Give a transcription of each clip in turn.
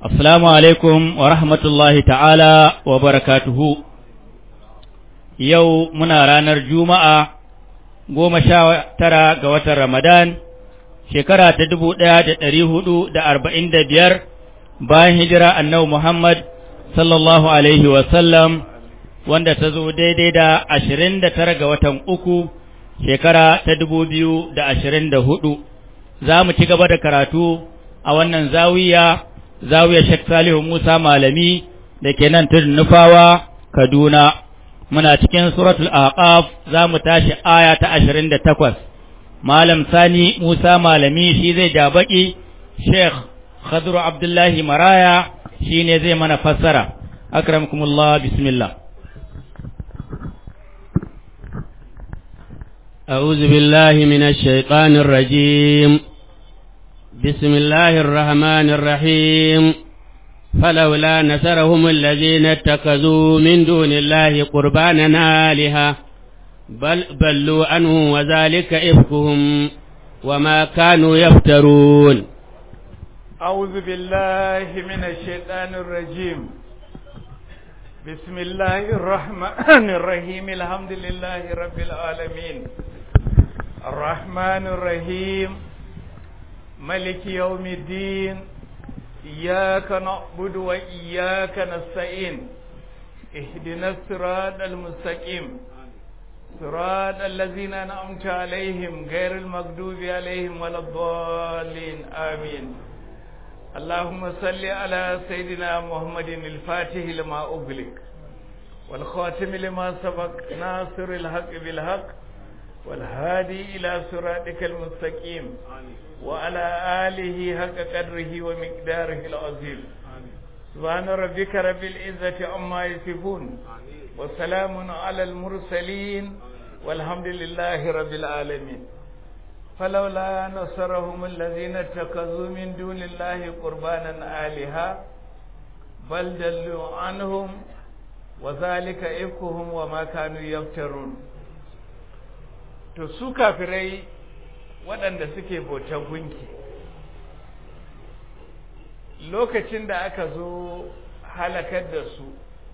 Assalamu alaikum wa rahmatullahi ta'ala wa barakatuhu. Yau muna ranar Juma'a 19 ga watan Ramadan, shekara ta 1445 bayan hijira annabi Muhammad sallallahu alaihi wa sallam, wanda ta zo daidai da 29 ga watan uku shekara ta 2024. Za mu ci gaba da karatu a wannan zawiyar Sheikh Salihu Musa Malami da ke nan tudun Nufawa, Kaduna. Muna cikin suratul Aqaf, za mu tashi aya ta 28. Malam Sani Musa Malami shi zai ja baki, Sheikh Khadru Abdullahi Maraya shi ne zai mana fassara. Akramakumullah, bismillah. أعوذ بالله من الشيطان الرجيم. بسم الله الرحمن الرحيم. فلولا نصرهم الذين اتخذوا من دون الله قربانا آلهة بل ضلوا عنهم وذلك إفكهم وما كانوا يفترون. أعوذ بالله من الشيطان الرجيم. بسم الله الرحمن الرحيم. الحمد لله رب العالمين الرحمن الرحيم ملك يوم الدين. إياك نعبد وإياك نستعين. اهدنا الصراط المستقيم صراط الذين أنعمت عليهم غير المغضوب عليهم ولا الضالين آمين. اللهم صل على سيدنا محمد الفاتح لما أغلق والخاتم لما سبق ناصر الحق بالحق والهادي إلى صراطك المستقيم وعلى آله حق قدره ومقداره العظيم. سبحان ربك رب العزة عما يصفون وسلام على المرسلين والحمد لله رب العالمين. فلولا نصرهم الذين اتخذوا من دون الله قربانا آلهة بل ضلوا عنهم وذلك إفكهم وما كانوا يفترون. to su kafirai waɗanda suke bautar gunki, lokacin da aka zo halakar da su,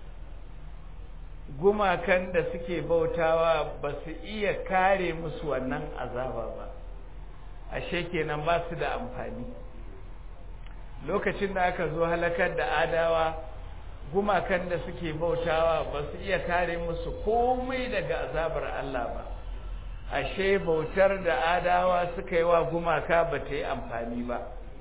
gumakan da suke bautawa ba su iya kare musu wannan azaba ba, ashe kenan ba su da amfani. Lokacin da aka zo halakar da adawa, gumakan da suke bautawa ba su iya kare musu komai daga azabar Allah ba, ashe bautar da adawa suka yi wa gumaka ba ta yi amfani ba.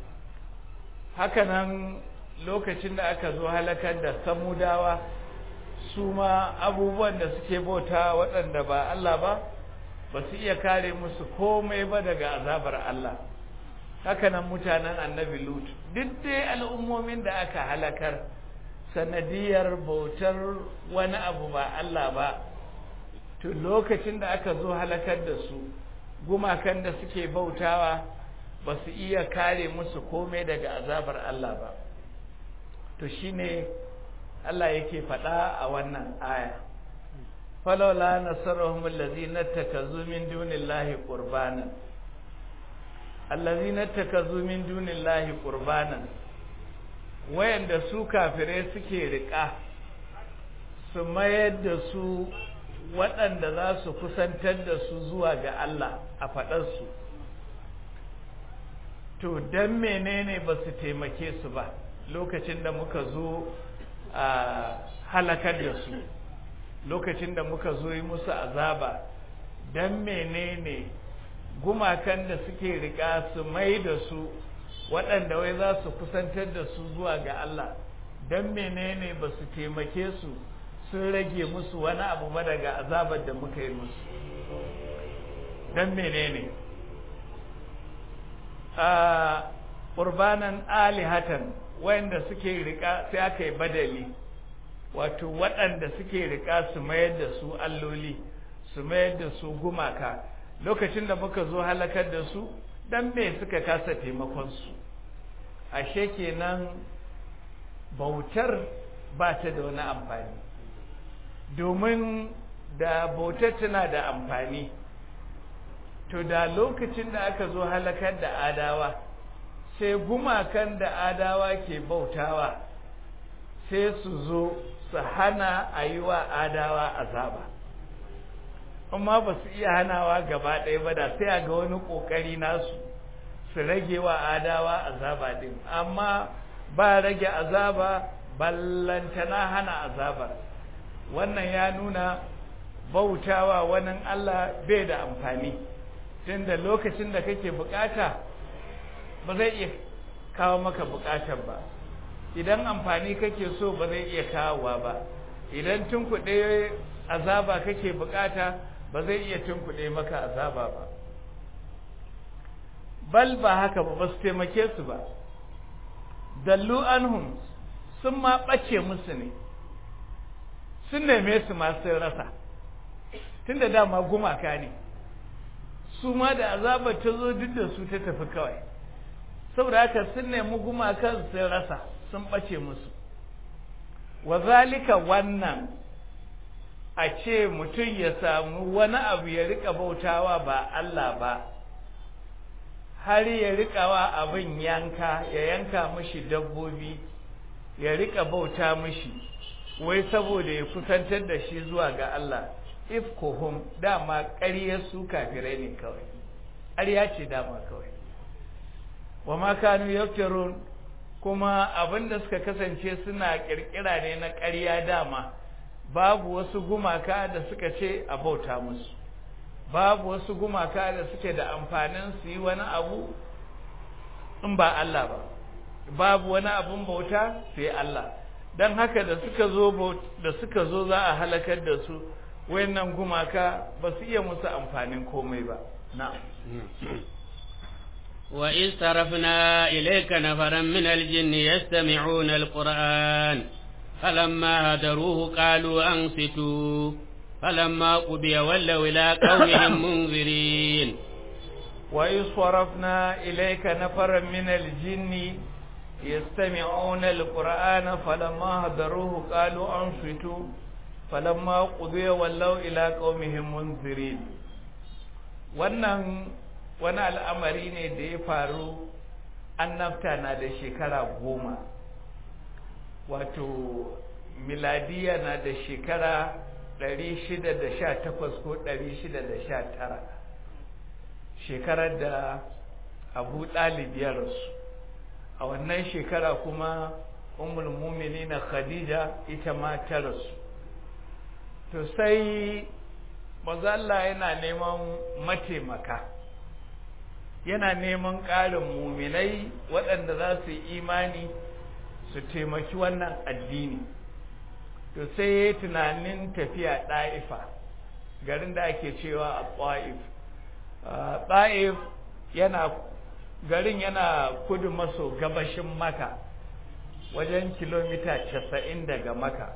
Hakanan lokacin da aka zo halakar da samudawa, su ma abubuwan da suke bauta waɗanda ba Allah ba ba su iya kare musu komai ba daga azabar Allah. Hakanan mutanen annabi Lut, duk dai al'ummomin da aka halakar sanadiyar bautar wani abu ba Allah ba, to lokacin da aka zo halakar da su, gumakan da suke bautawa ba su iya kare musu komai daga azabar Allah ba. To shine Allah yake faɗa a wannan aya, falawla nasarahum allazina takazu min dunillahi qurbanan. Allazina takazu min dunillahi qurbanan, wayanda su kafirai suke riƙa su mayar da su waɗanda za su kusantar da su zuwa ga Allah a faɗarsu. To don menene ba su taimake su ba lokacin da muka zo a halakar da su, lokacin da muka zo yi musu azaba? Don menene gumakan da suke riƙa su mai da su waɗanda wai za su kusantar da su zuwa ga Allah, don menene ba su taimake su sun rage musu wani abu ba daga azabar da muka yi musu? don menene? a qurbanan alihatan, wanda suke rika, sai aka yi badali, wato waɗanda suke rika su mayar da su alloli, su mayar da su gumaka. Lokacin da muka zo halakar da su, dan me suka kasa taimakon su? Ashe kenan bautar ba ta da wani amfani, domin da bautar tana da amfani, to da lokacin da aka zo halakar da adawa sai gumakan da adawa ke bautawa sai su zo su hana a yi wa adawa azaba, amma ba su iya hanawa gaba ɗaya ba, da sai a ga wani ƙoƙari nasu su rage wa adawa azaba din, amma ba rage azaba ballantana hana azabar. Wannan ya nuna bautawa wani Allah bai da amfani, tunda lokacin da kake bukata ba zai iya kawo maka bukatar ba, idan amfani kake so ba zai iya kawowa ba, idan tunkuɗe azaba kake bukata ba zai iya tunkuɗe maka azaba ba. Bal ba haka ba su taimake su ba, dallu anhum sun ma ɓace musu ne, sun neme su ma sun rasa, tunda dama gumaka ne, su ma da azabar ta zo duk da su ta tafi kawai, saboda haka sun nemi gumakan sun rasa, sun ɓace musu. Wa zalika wannan, a ce mutum ya samu wani abu ya rika bautawa ba Allah ba, har ya rika wa abin yanka, ya yanka mishi dabbobi, ya rika bauta mishi, wai saboda ya kusantar da shi zuwa ga Allah. Ifkuhum, dama ƙaryar su kafirai ne kawai, ƙarya ce dama kawai. Wa ma kanu yaftarun, kuma abinda suka kasance suna kirkira ne na ƙarya dama, babu wasu gumaka da suka ce a bauta musu, babu wasu gumaka da suke da amfanin su yi wani abu in ba Allah ba, babu wani abun bauta sai Allah. Dan haka da suka zo za a halakar da su, wayannan gumaka ba su iya musu amfanin komai ba. Na'am. وإذ صرفنا إليك نفرا من الجن يستمعون القرآن فلما هدروه قالوا أنصتوا فلما قضي ولوا إلى قومهم منذرين. وإذ صرفنا إليك نفرا من الجن يستمعون القرآن فلما هدروه قالوا أنصتوا فلما قضي ولوا إلى قومهم منذرين. wannan wani al'amari ne da ya faru, annabta na da shekara 10, wato miladiya na da shekara 618 ko 619, shekarar da Abu Talib ya rasu. A wannan shekara kuma ummul mu'minin Khadija ita ma ta rasu. To sai manzo Allah yana neman mataimaka, yana neman ƙarin muminai waɗanda za su yi imani su taimaki wannan addini. To sai ya yi tunanin tafiya ɗa'ifa, garin da ake cewa a ɗa'if. ɗa'if garin yana kudu maso gabashin Maka, wajen kilomita 90 daga Maka.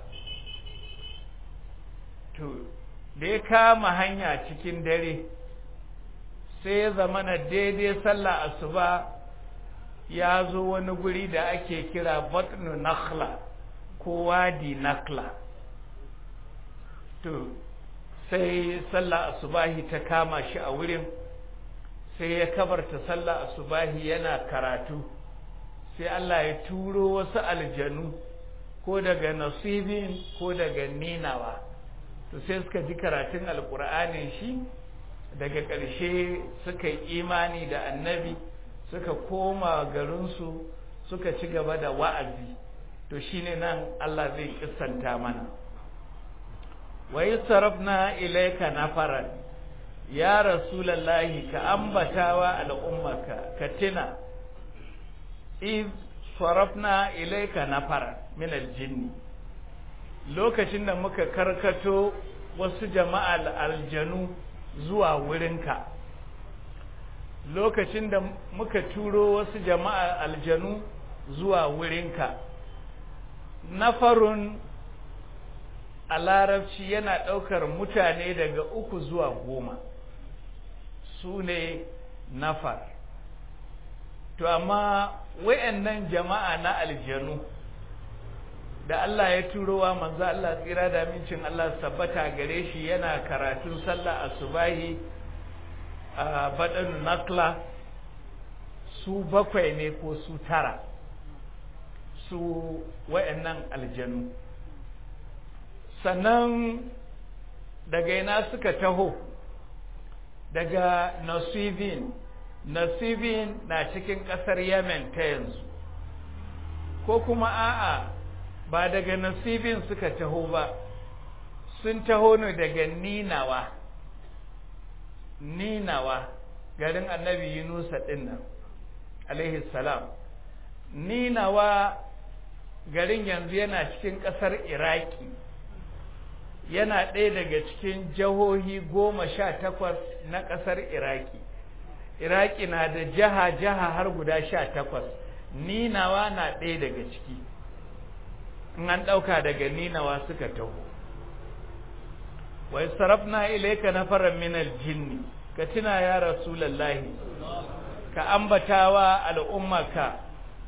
To da ya kama hanya cikin dare, sai ya zama na daidai sallah asuba ya zo wani guri da ake kira batnu nakhla ko wadi nakhla. To sai sallah asubahi ta kama shi a wurin, sai ya kabarta sallah asubahi yana karatu, sai Allah ya turo wasu aljanu ko daga nasibin ko daga ninawa. To sai suka ji karatun alƙur'anin shi, daga ƙarshe suka yi imani da annabi, suka koma garinsu, suka ci gaba da wa'azi. To shine nan Allah zai kissanta mana. Wa yasrafna ilayka nafaran, ya rasulullahi, ka ambatawa al'ummaka, ka tina iz sarafna ilayka nafaran min aljinni, lokacin da muka karkato wasu jama'al aljanu zuwa wurinka, lokacin da muka turo wasu jama'al aljanu zuwa wurinka. Nafarun a larabci yana ɗaukar mutane daga 3 zuwa 10, su ne nafar. To amma wayannan jama'a na aljanu da Allah ya turowa manzo Allah tsira da mincin Allah sabbata gare shi yana karatun sallah asubahi a badan nakla, su 7 ne ko su 9 su wayannan aljanu. Sannan daga ina suka taho? Daga Nasibin. Nasibin na cikin ƙasar Yemen ta yanzu, ko kuma a'a ba daga Nasibin suka taho ba, sun taho ne daga Ninawa, garin annabi Yunusa ɗin nan alaihi salam. Ninawa garin yanzu yana cikin ƙasar Iraki, yana ɗaya daga cikin jihohi 18 na ƙasar Iraki. Iraki na da jaha har guda 18, Ninawa na ɗaya daga ciki. In an ɗauka daga Ninawa suka taho. Wai sarafna ilaika nafaran minal jinni, ka tuna ya Rasulallahi, ka ambatawa al'ummaka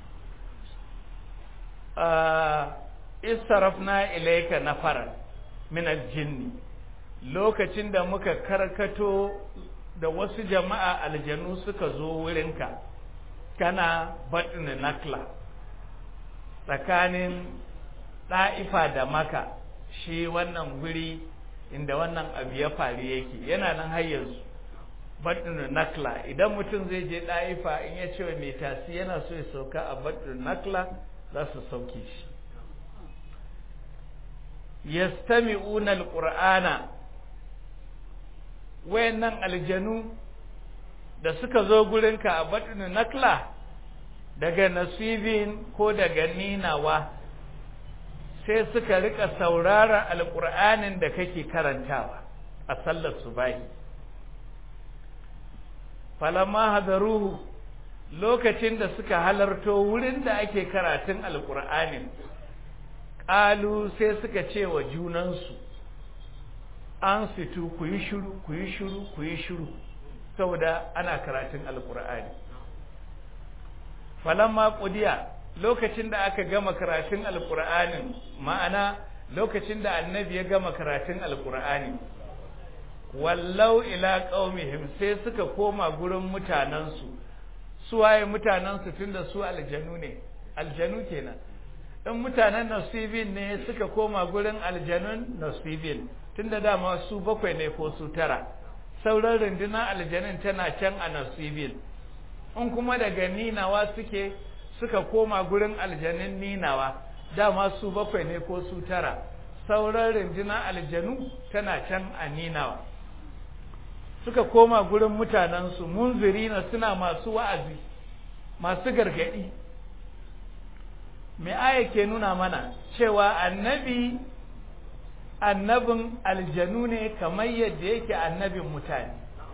isarafna ilaika nafaran minal jinni, lokacin da muka karkato da wasu jama'a aljanu suka zo wurinka, kana batun nakla tsakanin ɗa'ifa da Maka. Shi wannan guri inda wannan abu ya faru yake yana nan har yanzu, batun nakla. Idan mutum zai je ɗa'ifa, in ya ce wa mai tasi yana so ya sauka a batun nakla, za su sauke shi. Yastami'una alqur'ana, wayannan aljanu da suka zo gurinka a batun nakla daga Nasibin ko daga Ninawa, sai suka rika saurara alqur'anin da kake karantawa a sallar subahi. Falamma hadaruhu, lokacin da suka halarto wurin da ake karatun alqur'anin, qalu, sai suka ce wa junansu, an situ, ku yi shiru, ku yi shiru, ku yi shiru, saboda ana karatun alqur'ani. Falamma qudiya, lokacin da aka gama karatun alqur'anin, ma'ana lokacin da annabi ya gama karatun alqur'ani, wallau ila qaumihim, sai suka koma gurin mutanansu. Su waye mutanansu? Tunda su aljanu ne, aljanu kenan. In mutanen Nasibin ne suka koma gurin aljanun Nasibin, tunda dama su 7 ne ko su 9, sauran rundunar aljanun tana can a Nasibin. In kuma daga Ninawa suka koma gurin aljanun Ninawa, dama su 7 ne ko su 9, sauran rundunar aljanu tana can a Ninawa. Suka koma gurin mutanensu, munzirina, suna masu wa'azi, masu gargadi. Me aya ke nuna mana? Cewa annabin aljanu ne kamar yadda yake annabin mutane.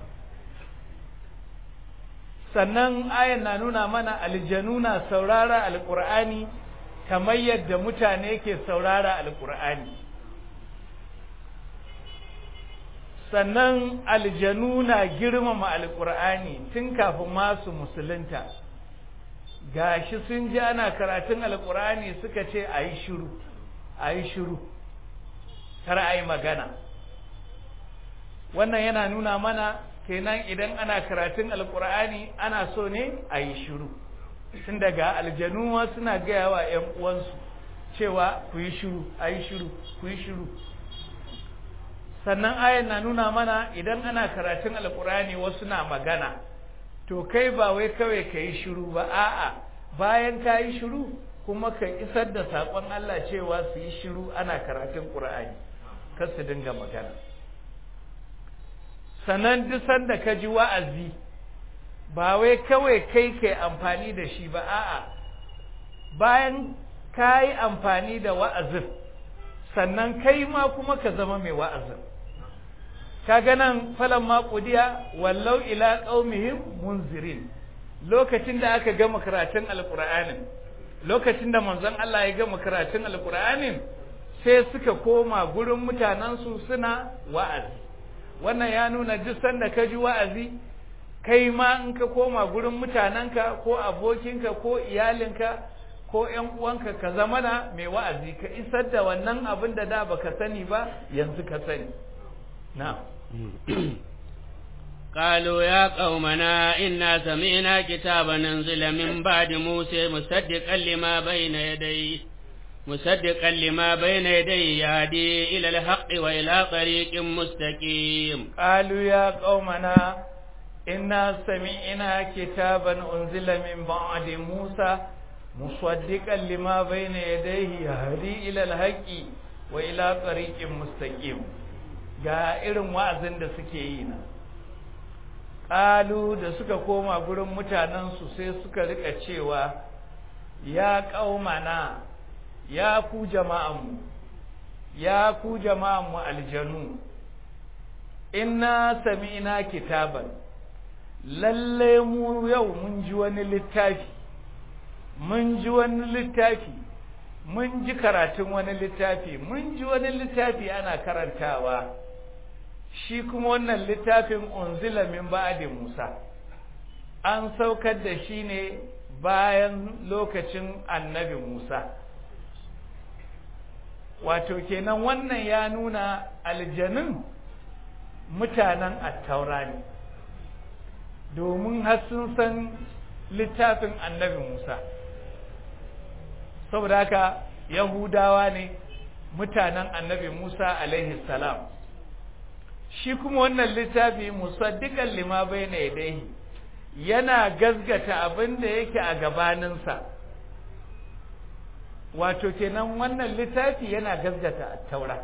Sannan ayan na nuna mana aljanu na saurara alqur'ani kamar yadda mutane ke saurara alqur'ani. Sannan aljanu na girmama alqur'ani tun kafin masu musulunta. Gashi sun ji ana karatun alqur'ani suka ce ayi shiru, kar ayi magana. Wannan yana nuna mana kenan idan ana karatun alqur'ani ana so ne ayi shiru. Tun daga aljanu ma suna gaya wa ƴan uwansu cewa ku yi shiru, ayi shiru, ku yi shiru. Sannan ayan na nuna mana idan ana karatun alqur'ani wasu na magana, to kai ba wai kawai ka yi shiru ba, a'a, bayan ka yi shiru kuma ka isar da saƙon Allah cewa su yi shiru ana karatun ƙur'ani, kar su dinga magana. Sannan duk sanda ka ji wa'azi, ba wai kawai kai kai amfani da shi ba, a'a, bayan ka yi amfani da wa'azin, sannan kai ma kuma ka zama mai wa'azin. Kaga nan falamma qudiya wallau ila qaumihim munzirin, lokacin da aka gama karatun alqur'anin, lokacin da manzon Allah ya gama karatun alqur'anin, sai suka koma gurin mutanansu suna wa'azi. Wannan ya nuna duk sanda ka ji wa'azi, kai ma in ka koma gurin mutananka ko abokinka ko iyalinka ko ƴan uwanka, ka zama na mai wa'azi, ka isar da wannan abin da baka sani ba yanzu ka sani. Na'am. قالوا يا قومنا إنا سمعنا كتابا أنزل من بعد موسى مصدقا لما بين يديه يهدي إلى الحق وإلى طريق مستقيم. قالوا يا قومنا إنا سمعنا كتابا أنزل من بعد موسى مصدقا لما بين يديه يهدي إلى الحق وإلى طريق مستقيم. ga irin wa'azin da suke yi na ƙalu da suka koma gurin mutanensu sai suka rika cewa ya ƙaumana ya ku jama'anmu aljanu inna sami'na kitaban lalle mu yau mun ji wani littafi mun ji karatun wani littafi mun ji wani littafi ana karantawa shi kuma wannan littafin unzila min ba'di Musa an saukar da shi ne bayan lokacin annabi Musa wato kenan wannan ya nuna aljanun mutanen attaura ne domin har sun san littafin annabi Musa saboda haka yahudawa ne mutanen annabi Musa alaihi salam shi kuma wannan littafi musaddiqan lima bayna yadayhi yana gazgata abin da yake a gabaninsa wato kenan wannan littafi yana gazgata at-taura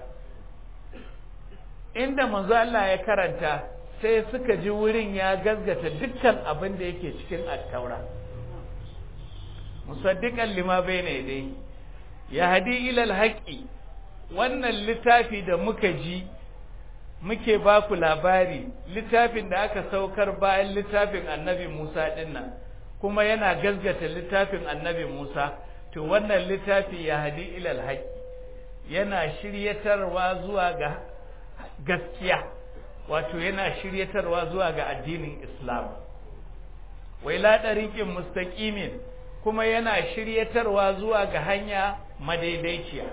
inda manzo Allah ya karanta sai suka ji wurin ya gazgata dukkan abin da yake cikin at-taura musaddiqan lima bayna yadayhi yahdi ila al-haqqi wannan littafi da muka ji muke ba ku labari littafin da aka saukar bayan littafin annabi Musa dinnan kuma yana gazgata littafin annabi Musa to wannan littafi yahdi ila al-haqqi yana shiryatarwa zuwa ga gaskiya wato yana shiryatarwa zuwa ga addinin Islam wa ila dariqin mustaqimin kuma yana shiryatarwa zuwa ga hanya madaidaiciya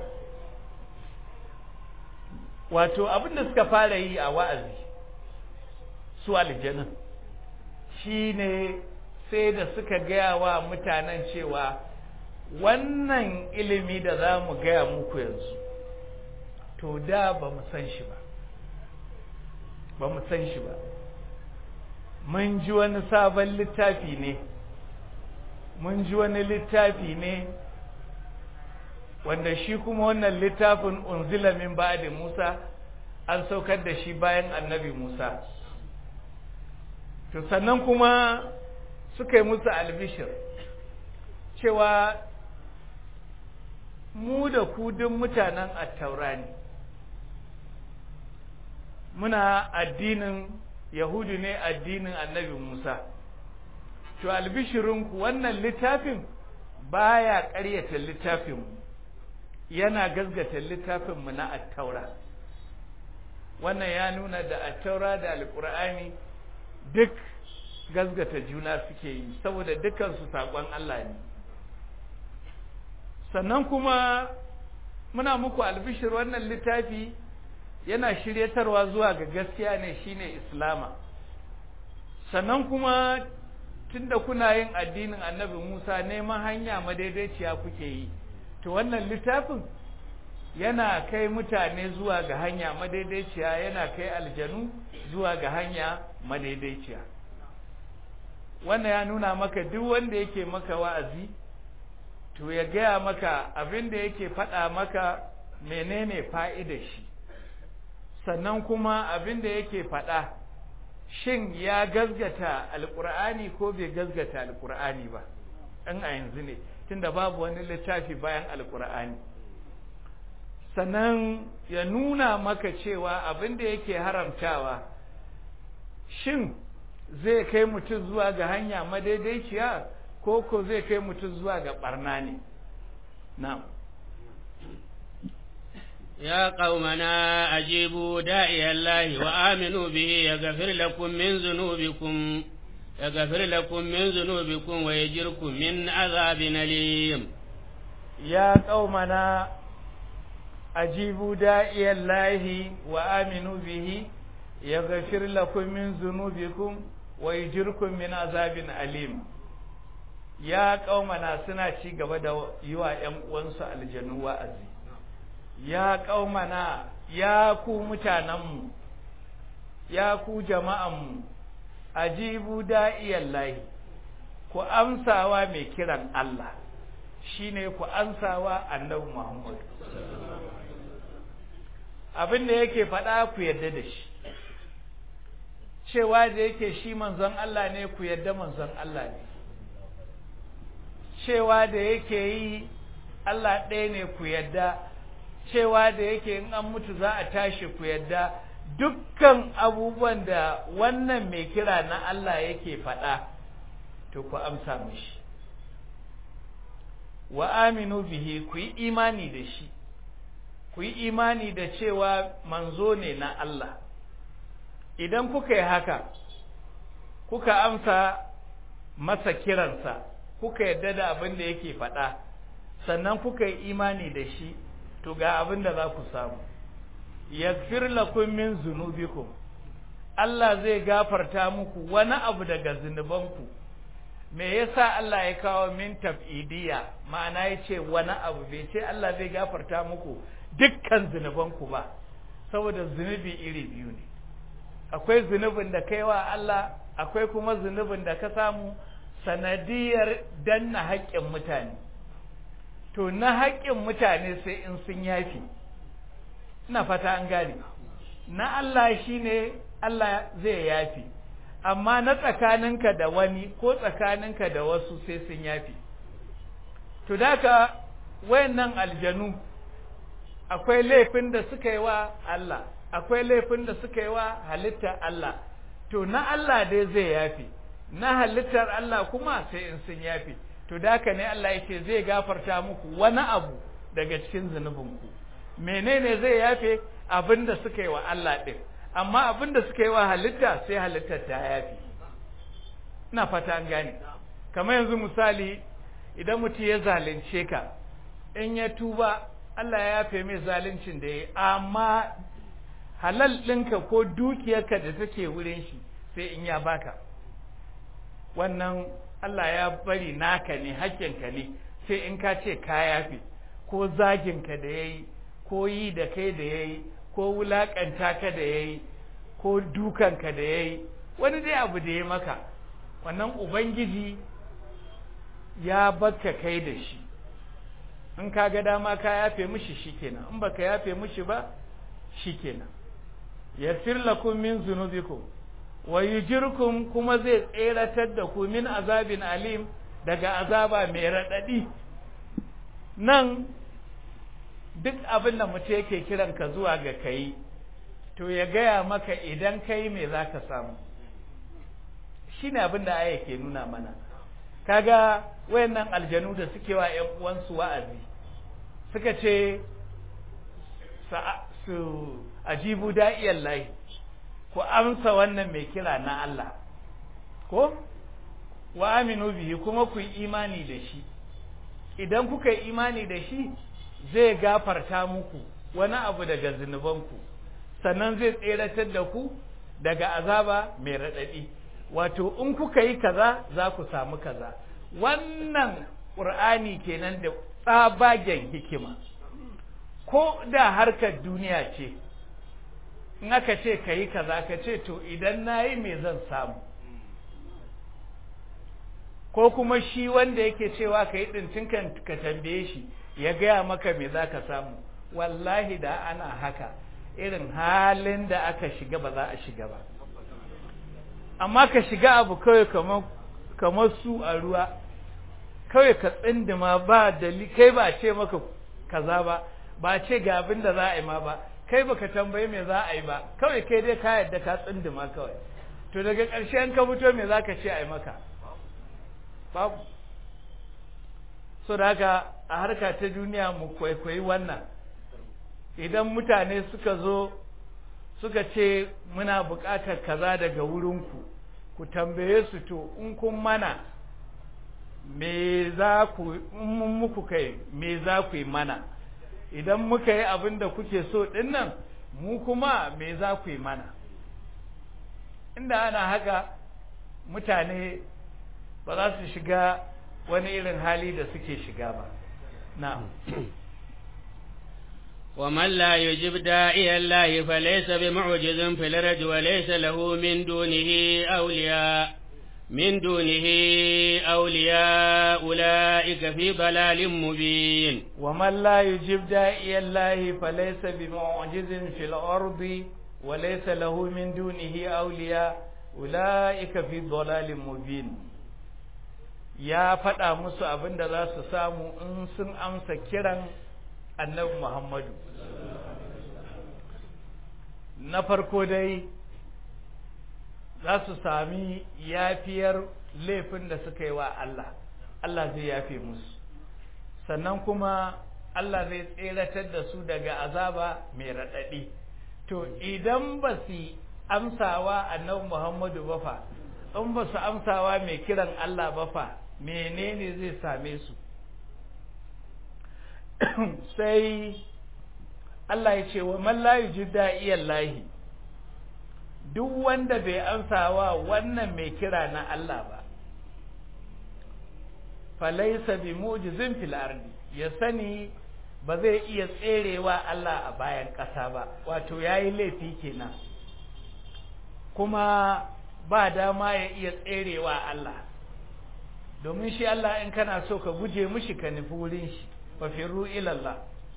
wato abin da suka fara yi a wa'azi su aljanun shine sai da suka gaya wa mutanen cewa wannan ilimi da za mu gaya muku yanzu to da ba mu san shi ba mun ji wani sabon littafi ne wanda shi kuma wannan littafin unzila min ba'di Musa an saukar da shi bayan annabi Musa to sannan kuma suka yi musu albishir cewa mu da ku duk mutanen at-taura ne muna addinin Yahudu ne addinin annabi Musa to albishirinku wannan littafin baya ƙaryata littafinmu yana gazgata littafinmu na at-taura wannan ya nuna da at-taura da al-Qur'ani duk gazgata juna suke yi saboda dukkan su sakon Allah ne sannan kuma muna muku albishir wannan littafi yana shiryatarwa zuwa ga gaskiya ne shine Islama sannan kuma tunda kuna yin addinin Annabi Musa neman hanya madaidaiciya kuke yi to wannan littafin yana kai mutane zuwa ga hanya madaidaiciya yana kai aljanu zuwa ga hanya madaidaiciya wannan ya nuna maka duk wanda yake maka wa'azi to ya gaya maka abin da yake faɗa maka menene fa'idar shi sannan kuma abin da yake faɗa shin ya gazgata alƙur'ani ko bai gazgata alƙur'ani ba in a yanzu ne tunda babu wani littafi bayan alƙur'ani sannan ya nuna maka cewa abin da yake haramtawa shin zai kai mutum zuwa ga hanya madaidaiciya ko ko zai kai mutum zuwa ga barna ne na'am يا قومنا أجيبوا داعي الله وآمنوا به يغفر لكم من ذنوبكم ويجركم من عذاب أليم. يا قومنا أجيبوا داعي الله وآمنوا به yaghfir lakum min dhunubikum wa yujirkum min azabin alim. Ya kaumana suna ci gaba da yi wa ƴan uwansu aljanu wa'azi. Ya kaumana, ya ku mutanenmu, ya ku jama'anmu, ajibu da'iyallahi, ku amsawa mai kiran Allah, shine ku amsawa annabi Muhammad. Abin da yake faɗa ku yarda da shi, cewa da yake shi manzon Allah ne ku yarda manzon Allah ne, cewa da yake yi Allah ɗaya ne ku yarda, cewa da yake in an mutu za a tashi ku yarda. Dukkan abubuwan da wannan mai kira na Allah yake faɗa to ku amsa mishi. Wa aminu bihi, ku yi imani da shi, ku yi imani da cewa manzo ne na Allah. Idan kuka yi haka, kuka amsa masa kiransa, kuka yarda da abin da yake faɗa, sannan kuka yi imani da shi, to ga abin da za ku samu. Yaghfir lakum min zunubikum, Allah zai gafarta muku wani abu daga zunubanku. Me yasa Allah ya kawo min tab'idiyya, ma'ana yace wani abu, bai ce Allah zai gafarta muku dukkan zunubanku ba, saboda zunubi iri biyu ne. Akwai zunubin da kai wa Allah, akwai kuma zunubin da ka samu sanadiyar danna haƙƙin mutane. To na haƙƙin mutane sai in sun yafi. Ina fata an gane. Na Allah shine Allah zai yafi, amma na tsakaninka da wani ko tsakaninka da wasu sai sun yafi. To daka wayannan aljanu akwai laifin da suka yi wa Allah, akwai laifin da suka yi wa halittar Allah. To na Allah dai zai yafi, na halittar Allah kuma sai in sun yafi. To daka ne Allah yake zai gafarta muku wani abu daga cikin zunubinku. Menene zai yafe? Abinda suka yi wa Allah ɗin, amma abinda suka yi wa halitta sai halittar ta yafe. Ina fata an gane. Kamar yanzu misali, idan mutum ya zalunce ka, in ya tuba Allah ya yafe mai zaluncin da ya yi, amma halal ɗinka ko dukiyarka da take wurin shi sai in ya baka. Wannan Allah ya bari naka ne, hakkinka ne, sai in ka ce ka yafe, ko zaginka da ya yi, ko yi da kai da ya yi, ko wulaƙanta ka da ya yi, ko dukanka da ya yi, wani dai abu da ya maka, wannan Ubangiji ya baka kai da shi. In ka ga dama ka yafe mishi shikenan, in baka yafe mishi ba shikenan. Yaghfir lakum min zunubikum wa yujirkum, kuma zai tseratar da ku min azabin alim, daga azaba mai raɗaɗi. Nan duk abin da mutum yake kiran ka zuwa ga kai, to ya gaya maka idan kai me za ka samu. Shi ne abin da aya ke nuna mana. Kaga wayannan aljanu da suke wa ‘yan uwansu wa'azi, suka ce su ajibu da'iyallahi, ku amsa wannan mai kira na Allah, ko wa aminu bihi, kuma ku yi imani da shi. Idan kuka yi imani da shi, zai gafarta muku wani abu daga zunubanku, sannan zai tseratar da ku daga azaba mai raɗaɗi. Wato in kuka yi kaza za ku samu kaza. Wannan ƙur'ani kenan da tsabagen hikima. Ko da harkar duniya ce, in aka ce ka yi kaza, ka ce to idan na yi me zan samu. Ko kuma shi wanda yake cewa ka yi ɗintin ka tambaye shi, ya gaya maka me za ka samu. Wallahi da ana haka, irin halin da aka shiga ba za a shiga ba. Amma ka shiga abu kawai kamar su a ruwa, kawai ka tsindima ba kai ba ce maka kaza ba, ba ce ga abin da za a yi ma ba, kai baka tambaye me za a yi ba, kawai kai dai ka yadda ka tsindima kawai. To daga ƙarshen ka fito me za ka ce a yi maka? Babu. So da haka a harka ta duniya mu kwaikwayi wannan. Idan mutane suka zo suka ce muna buƙatar kaza daga wurinku, ku tambaye su to in kun mana me za ku, in mun muku kai me za ku yi mana, idan muka yi abin da kuke so ɗin nan, mu kuma me za ku yi mana. inda ana haka mutane ba za su shiga wani irin hali da suke shiga ba. na'am. ومن لا يجب داعي الله فليس بمعجز في الأرض وليس له من دونه أولياء أولئك في ضلال مبين. ومن لا يجب داعي الله فليس بمعجز في الأرض وليس له من دونه أولياء أولئك في ضلال مبين. ya faɗa musu abin da za su samu in sun amsa kiran annabi Muhammadu. Na farko dai za su sami yafiyar laifin da suka yi wa Allah, Allah zai yafe musu, sannan kuma Allah zai tseratar da su daga azaba mai raɗaɗi. To idan ba su amsawa annabi Muhammadu ba fa, in ba su amsawa mai kiran Allah ba fa, menene zai same su? Sai Allah ya ce wa man la yujib da'iyallahi, duk wanda bai amsawa wannan mai kira na Allah ba, falaysa bi mu'jizin fil ardi, ya sani ba zai iya tserewa Allah a bayan ƙasa ba, wato yayi laifi kenan, kuma ba dama ya iya tserewa Allah, domin shi Allah in kana so ka guje mishi ka nufi wurin shi, fa firru ila Allah.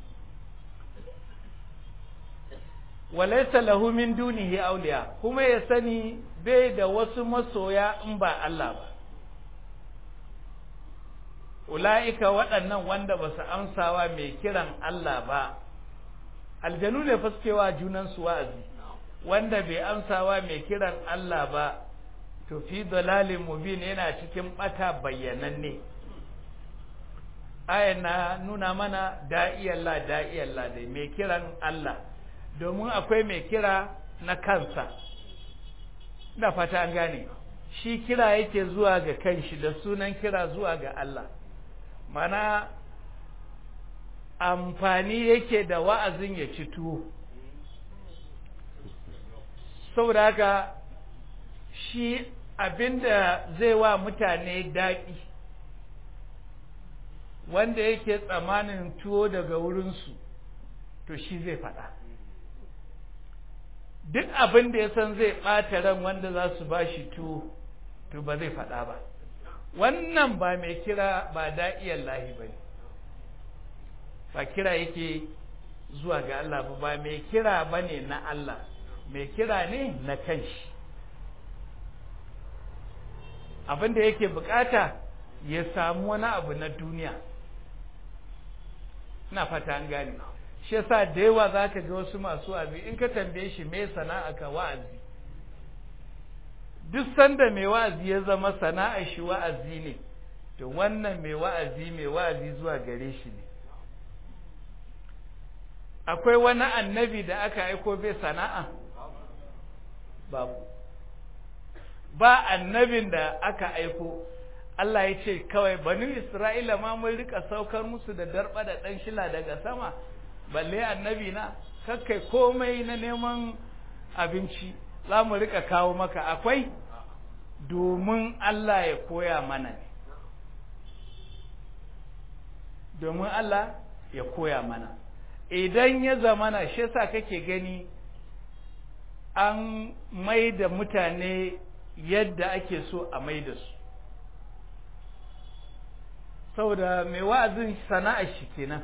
Walaysa lahu min dunihi awliya, kuma ya sani bai da wasu masoya in ba Allah ba. Ula'ika waɗannan wanda ba su amsawa mai kiran Allah ba, aljanu ne faskewa junansu wa'azi, wanda bai amsawa mai kiran Allah ba, to fi dalalin mubin, yana cikin bata bayyananne. Ayan na nuna mana da'iyallah dai mai kiran Allah, domin akwai mai kira na kansa. Ina fata an gane, shi kira yake zuwa ga kanshi da sunan kira zuwa ga Allah, mana amfani yake da wa'azin ya ci tuwo. Saboda haka shi abinda zai wa mutane daɗi, wanda yake tsamanin tuwo daga wurinsu, to shi zai faɗa. Duk abin da ya san zai ɓata ran wanda za su ba shi tuwo, to ba zai faɗa ba. Wannan ba mai kira ba da'iyan lahi ba ne, ba kira yake zuwa ga Allah ba mai kira ba ne na Allah, mai kira ne na kanshi. Abin da yake bukata ya samu wani abu na duniya. Ina fata an gane. Shi yasa da yawa zaka ga wasu masu wa'azi, in ka tambaye shi me sana'a ka wa'azi, duk sanda mai wa'azi ya zama sana'a shi wa'azi ne, to wannan mai wa'azi zuwa gare shi ne. Akwai wani annabi da aka aiko bai sana'a? Babu. Ba annabin da aka aiko Allah ya ce kawai bani Isra'ila ma mun rika saukar musu da darba da dan shila daga sama, balle annabi na kakkai komai na neman abinci za mu rika kawo maka. Akwai, domin Allah ya koya mana ne, domin Allah ya koya mana. Idan ya zamana, shi yasa kake gani an mai da mutane yadda ake so a mai da su, saboda mai wa'azin sana'ar shi kenan,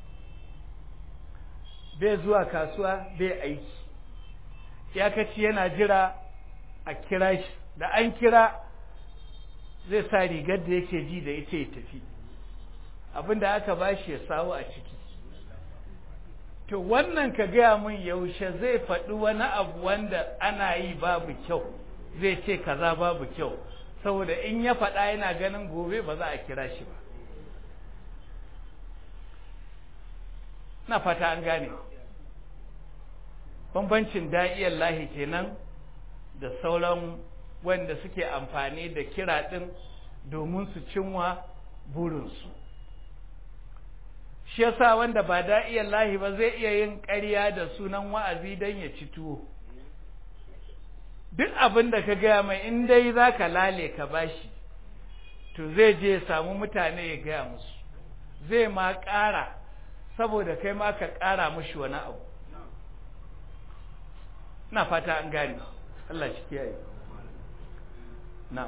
bai zuwa kasuwa bai aiki, iyakaci yana jira a kira shi, da an kira zai sa rigar da yake ji da ita ya tafi, abinda aka bashi ya sawo a ciki. To wannan ka gaya mun yaushe zai faɗi wani abu wanda ana yi babu kyau, zai ce kaza babu kyau, saboda in ya faɗa yana ganin gobe ba za a kira shi ba. Na fata an gane bambancin da'iyan lahi kenan da sauran wanda suke amfani da kira ɗin domin su cinwa burinsu. Shi yasa wanda ba da'iyan lahi ba zai iya yin ƙarya da sunan wa'azi don ya ci tuwo. duk abin da ka gaya mai in dai za ka lale ka bashi to zai je ya samu mutane ya gaya musu, zai ma ƙara saboda kai ma ka ƙara mushi wani abu. na fata an gane. Allah shi kiyaye. na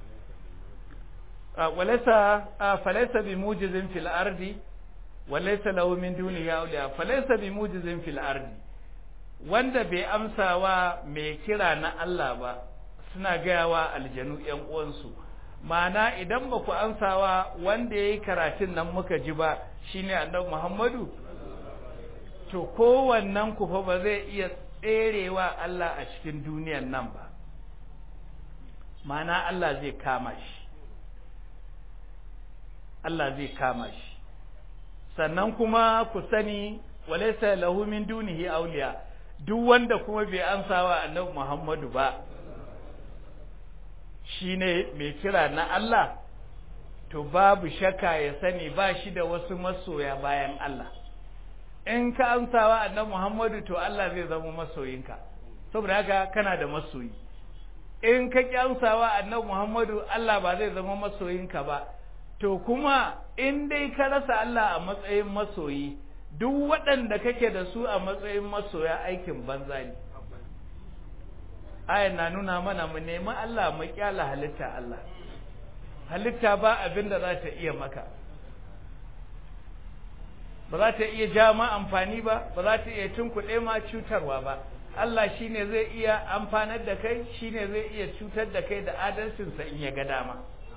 falaisa bi mujizin fil ardi walaysa lahu min dunihi awliya. Falaisa bi mujizin fil ardi, wanda bai amsawa mai kira na Allah ba, suna gayawa aljanu ƴan uwansu, ma'ana idan ba ku amsawa wanda yayi karatun nan muka ji ba shine annabi Muhammadu, to kowannen ku fa ba zai iya tserewa Allah a cikin duniyar nan ba, ma'ana Allah zai kama shi, Allah zai kama shi. Sannan kuma ku sani walaysa lahu min dunihi awliya, duk wanda kuma bai amsawa annabi Muhammadu ba shine mai kira na Allah, to babu shakka ya sani ba shi da wasu masoya bayan Allah. In ka amsawa annabi Muhammadu to Allah zai zama masoyinka, saboda haka kana da masoyi. In ka ki amsawa annabi Muhammadu, Allah ba zai zama masoyinka ba. To kuma in dai ka rasa Allah a matsayin masoyi, duk waɗanda kake da su a matsayin masoya aikin banza ne. Ayan na nuna mana mu nemi Allah, mu kyala halitta Allah. Halitta ba abin da za ta iya maka, ba za ta iya ja ma amfani ba, ba za ta iya tunkuɗe ma cutarwa ba. Allah shine zai iya amfanar da kai, shine zai iya cutar da kai da adalcinsa in ya ga dama.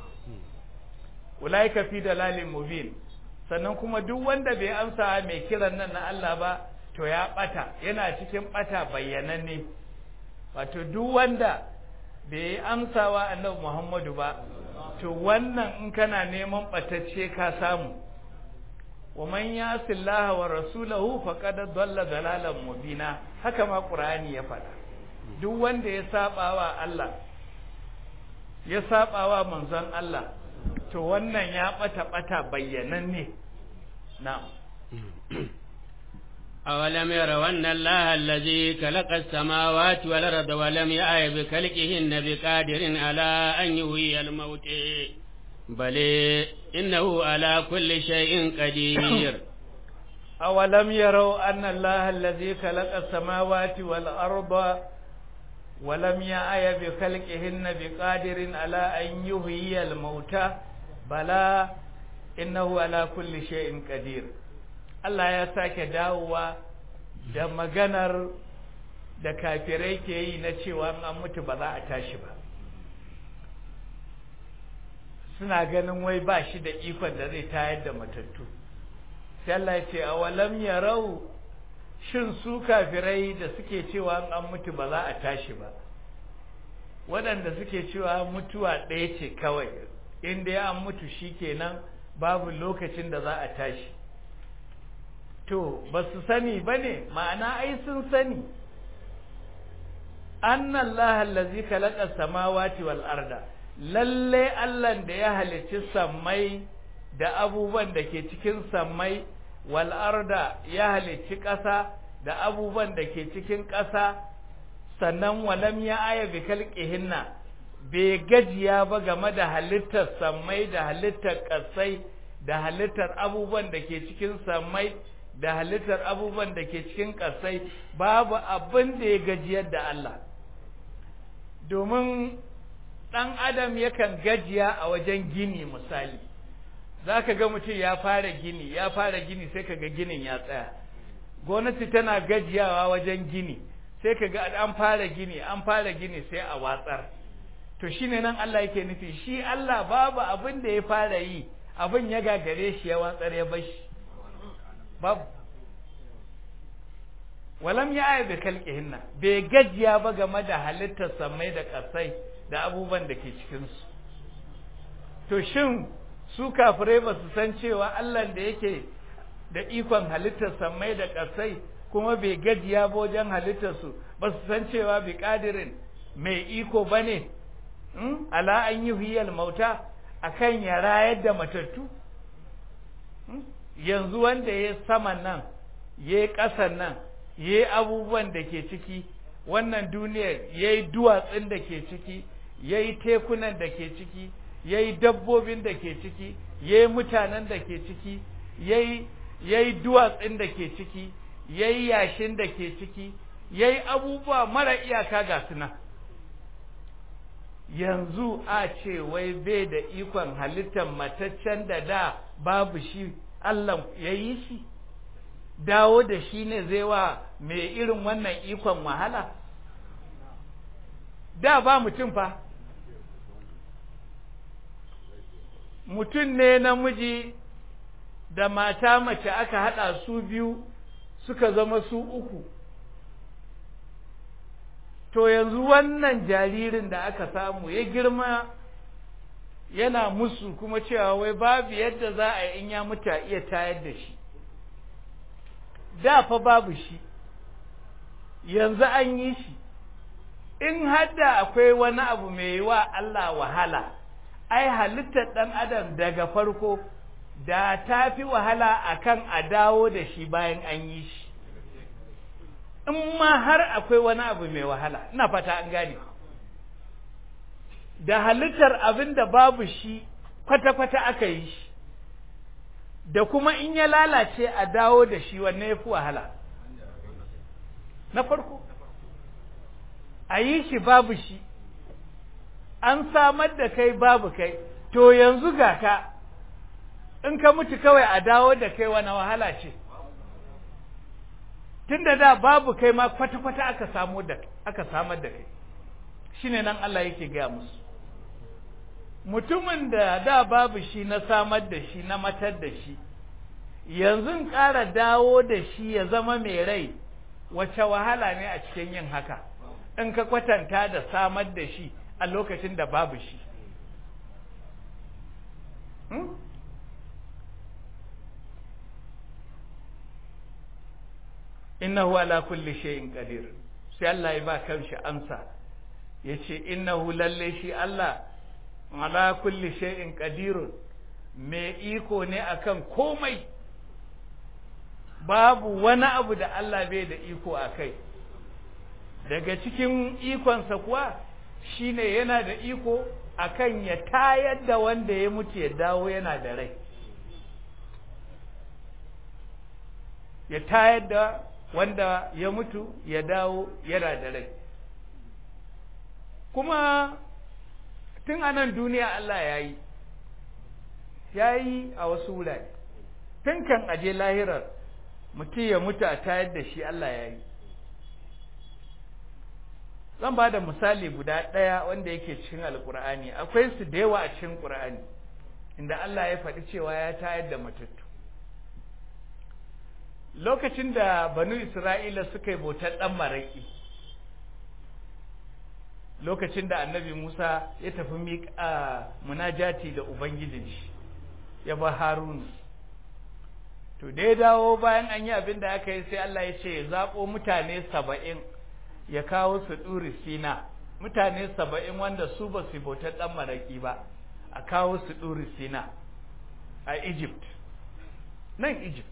Ulaika fi dalalin mubin. Sannan kuma duk wanda bai amsa mai kiran nan na Allah ba, to ya bata, yana cikin bata bayyananne. Wato duk wanda bai amsawa annabi Muhammadu ba, to wannan in kana neman batacce ka samu. Wa man yasillaha wa rasulahu faqad dalla dalalan mubina. Haka ma Qur'ani ya faɗa. Duk wanda ya sabawa Allah, ya sabawa manzon Allah, to wannan ya bata bayyananne. na'am. أولم يروا أن الله الذي خلق السماوات والأرض ولم يعي بخلقهن بقادر على أن يحيي الموت بل إنه على كل شيء قدير. أولم يروا أن الله الذي خلق السماوات والأرض ولم يعي بخلقهن بقادر على أن يحيي الموتى بلى إنه على كل شيء قدير. Allah ya sake dawowa da maganar da kafirai ke yi na cewa an mutu ba za a tashi ba. Suna ganin wai ba shi da ikon da zai tayar da matattu. Sai Allah ya ce awalam yarau, shin su kafirai da suke cewa an mutu ba za a tashi ba, waɗanda suke cewa mutuwa ɗaya ce kawai, inda ya an mutu shikenan babu lokacin da za a tashi. To ba su sani ba ne, ma'ana ai sun sani. Annallaha allazi khalaqa samawati wal arda, lalle Allah da ya halicci sammai da abubuwan da ke cikin sammai, wal arda ya halicci ƙasa da abubuwan da ke cikin ƙasa, sannan walam ya aya bi khalqihinna, bai gajiya ba game da halittar sammai da halittar ƙasai da halittar abubuwan da ke cikin sammai da halittar abubuwan da ke cikin ƙasai, babu abin da ya gajiyar da Allah. Domin ɗan adam yakan gajiya a wajen gini. Misali, za ka ga mutum ya fara gini sai ka ga ginin ya tsaya. Gwamnati tana gajiyawa wajen gini, sai ka ga an fara gini sai a watsar. To shine nan Allah yake nufi, shi Allah babu abin da ya fara yi, abin ya gagare shi ya watsar ya bashi. babu. Walam ya aya bi khalqihinna, bai gajiya ba game da halittar samai da ƙasai da abubuwan da ke cikinsu. To shin su kafirai ba su san cewa Allah da yake da ikon halittar samai da ƙasai kuma bai gajiya ba wajen halittarsu, ba su san cewa bi ƙadirin mai iko ba ne ala an yi hiyar mauta akan ya rayar da matattu? Yanzu wanda ya saman nan, ya ƙasan nan, ya abubuwan da ke ciki, wannan duniyar, yayi duwatsun da ke ciki, yayi tekunan da ke ciki, yayi dabbobin da ke ciki, yayi mutanen da ke ciki, yayi duwatsun da ke ciki, yayi yashin da ke ciki, yayi abubuwa mara iyaka ga suna. Yanzu a ce wai bai da ikon halittar mataccen da babu shi, Allah ya yi shi, dawo da shi ne zai wa mai irin wannan ikon wahala? Da ba mutum fa, mutum ne namiji da mata mace aka haɗa su biyu suka zama su uku. To yanzu wannan jaririn da aka samu ya girma yana musu kuma cewa wai babu yadda za a yi in ya mutu a iya tayar da shi. Da fa babu shi, yanzu an yi shi. In hadda akwai wani abu mai wa Allah wahala, ai halittar ɗan adam daga farko da ta fi wahala akan a dawo da shi bayan an yi shi. In ma har akwai wani abu mai wahala, ina fata an gane, da halittar abin da babu shi kwata-kwata aka yi shi, da kuma in ya lalace a dawo da shi, wanne ya fi wahala? Na farko, a yi shi babu shi, an samar da kai babu kai, to yanzu ga ka, in ka mutu kawai a dawo da kai wani wahala ce? Tunda da babu kai ma kwata-kwata aka samar da kai, shine nan Allah yake gaya musu. Mutumin da babu shi na samar da shi, na matar da shi, yanzu ƙara dawo da shi ya zama mai rai, wace wahala ne a cikin yin haka, in ka kwatanta da samar da shi a lokacin da babu shi. Innahu ala kulli shay'in qadir. Sai Allah ya ba kanshi amsa, yace innahu lalle shi Allah ala kulli shay'in qadirun, mai iko ne akan komai, babu wani abu da Allah bai da iko akai. Daga cikin ikonsa kuwa shine yana da iko akan ya tayar da wanda ya mutu ya dawo yana da rai, ya tayar da wanda ya mutu ya dawo yana da rai. Kuma tun a nan duniya Allah ya yi a wasu wurare, tun kan aje lahirar mutum ya mutu a tayar da shi Allah ya yi. Zan ba da misali guda ɗaya wanda yake cikin Alƙur'ani, akwai su da yawa a cikin Ƙur'ani inda Allah ya faɗi cewa ya tayar da matattu. Lokacin da banu Isra'ila suka yi bautar ɗan maraƙi, lokacin da annabi Musa ya tafi miƙa munajati da Ubangijin shi, ya ba Harunu. To da ya dawo bayan an yi abin da aka yi, sai Allah ya ce ya zaɓo mutane 70 ya kawo su ɗuri Sina, mutane 70 wanda su ba su bautar ɗan maraƙi ba, a kawo su ɗuri Sina a Egypt, nan Egypt.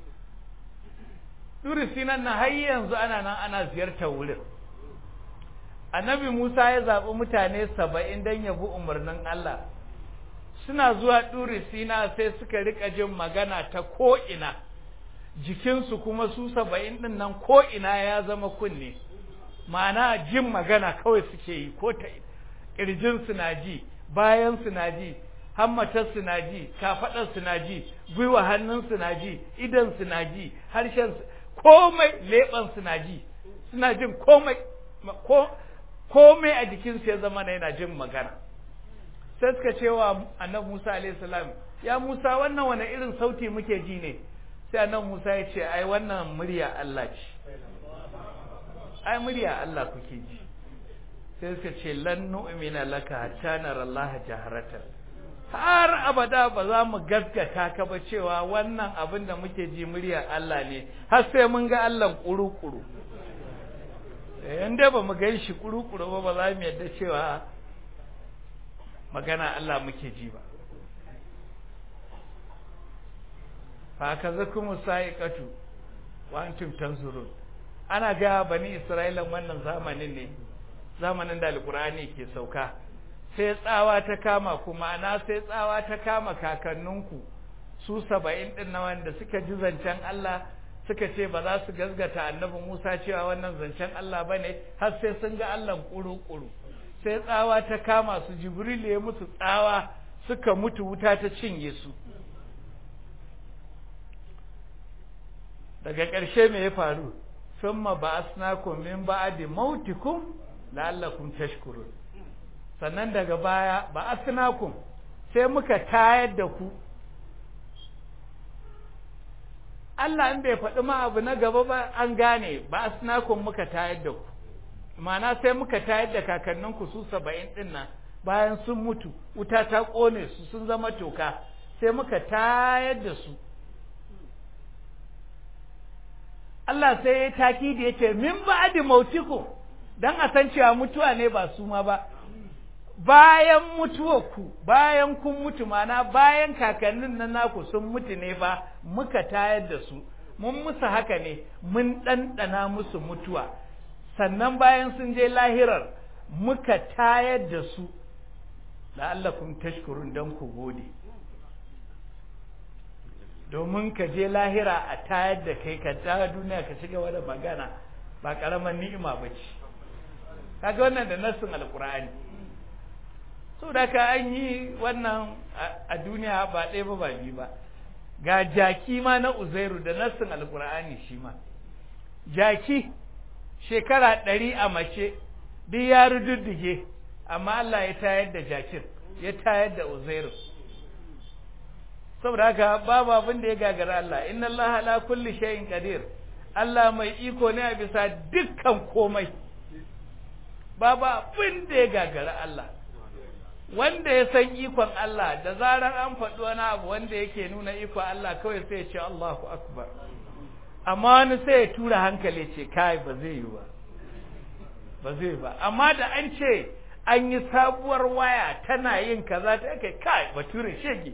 Ɗuri Sinan na har yanzu ana nan ana ziyartar wurin. Annabi Musa ya zaɓi mutane 70 don ya bi umarnin Allah. Suna zuwa Ɗuri Sina sai suka riƙa jin magana ta ko'ina, jikinsu kuma su 70 ɗin nan ko'ina ya zama kunne, ma'ana jin magana kawai suke yi, ko ta ƙirjinsu na ji, bayansu na ji, hammatarsu na ji, kafaɗarsu na ji, gwiwa hannunsu na ji, idansu na ji, harshensu, komai, leɓansu na ji, suna jin komai a jikinsu ya zama yana jin magana. Sai suka ce wa annabi Musa alaihi salam, ya Musa, wannan wani irin sauti muke ji ne? Sai annabi Musa ya ce, ai wannan murya Allah ce, ai murya Allah kuke ji. Sai suka ce, lan nu'mina laka hatta nara Allah jaharatan, har abada ba za mu gaskata ka ba cewa wannan abin da muke ji murya Allah ne, har sai mun ga Allah kuru-kuru. Inda ba mu gan shi kuru-kuru ba za mu yadda cewa magana Allah muke ji ba. Fa kazakum sa'iqatu wa antum tanzurun. ana ga bani Isra'ila wannan zamanin ne, zamanin da alkur'ani ke sauka, sai tsawa ta kama kuma ana sai tsawa ta kama kakanninku su 70 din na wanda suka ji zancen Allah suka ce ba za su gazgata annabi Musa cewa wannan zancen Allah bane har sai sun ga Allah kuru-kuru. Sai tsawa ta kama su, Jibril ya musu tsawa suka mutu, wuta ta cinye su. Daga ƙarshe me ya faru? Summa ba'asnakum min ba'di mautikum la'allakum tashkurun. Sannan daga baya ba'asnakum sai muka tayar da ku. Allah in bai faɗi ma abu na gaba ba an gane, ba'asnakum muka tayar da ku. Ma'ana sai muka tayar da kakanninku su 70 din nan bayan sun mutu, wuta ta ƙone su sun zama toka, sai muka tayar da su. Allah sai ya takidi ya ce min ba'di mautikum, dan a san cewa mutuwa ne ba su ma ba, bayan mutuwarku, bayan kun mutu, mana bayan kakannin nan naku sun mutu ne fa muka tayar da su. Mun musu haka ne, mun ɗanɗana musu mutuwa, sannan bayan sun je lahirar muka tayar da su, la'allakum tashkurun, dan ku gode. Domin ka je lahira a tayar da kai, ka dawo duniya ka shiga wani magana, ba karamar ni'ima ba ce. Kaga wannan da nassin alkur'ani. So da ka an yi wannan a duniya ba ɗaya ba ba biyu ba. Ga jaki ma na Uzairu da nassin alkur'ani shi ma. Jaki shekara 100 a mace duk ya rududdige, amma Allah ya tayar da jakin, ya tayar da Uzairu. Saboda haka babu abin da ya gagara Allah. Inna Allah ala kulli shay'in qadir. Allah mai iko ne a bisa dukkan komai. Babu abin da ya gagara Allah. Wanda ya san ikon Allah, da zarar an faɗi wani abu wanda yake nuna ikon Allah, kawai sai ya ce Allahu akbar. Amma wani sai ya tura hankali ce kai ba zai yi ba. Ba zai ba. Amma da an ce an yi sabuwar waya tana yin kaza ta kai bature shege.